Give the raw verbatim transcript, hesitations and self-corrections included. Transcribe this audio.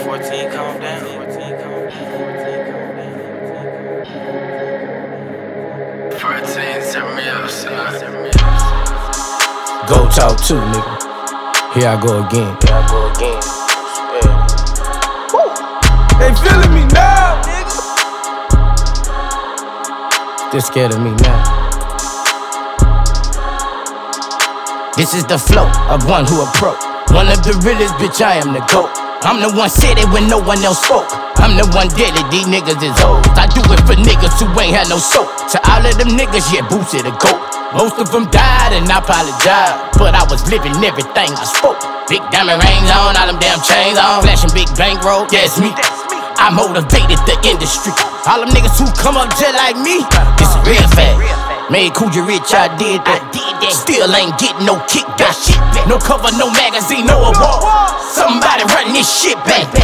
fourteen, calm down. fourteen, turn me up, son. Go talk to, nigga. Here I go again. Here I go again. They feeling me now, nigga. They're scared of me now. This is the flow of one who approach. One of the realest, bitch, I am the GOAT. I'm the one said it when no one else spoke. I'm the one did it, these niggas is old. I do it for niggas who ain't had no soap. To all of them niggas, yeah, Boosie the GOAT. Most of them died and I apologize, but I was living everything I spoke. Big diamond rings on, all them damn chains on. Flashing big bankroll, that's me. I motivated the industry. All them niggas who come up just like me, it's real fast. Made Coogee rich, I did that. Still ain't getting no kickback. No cover, no magazine, no award. Somebody run this shit back.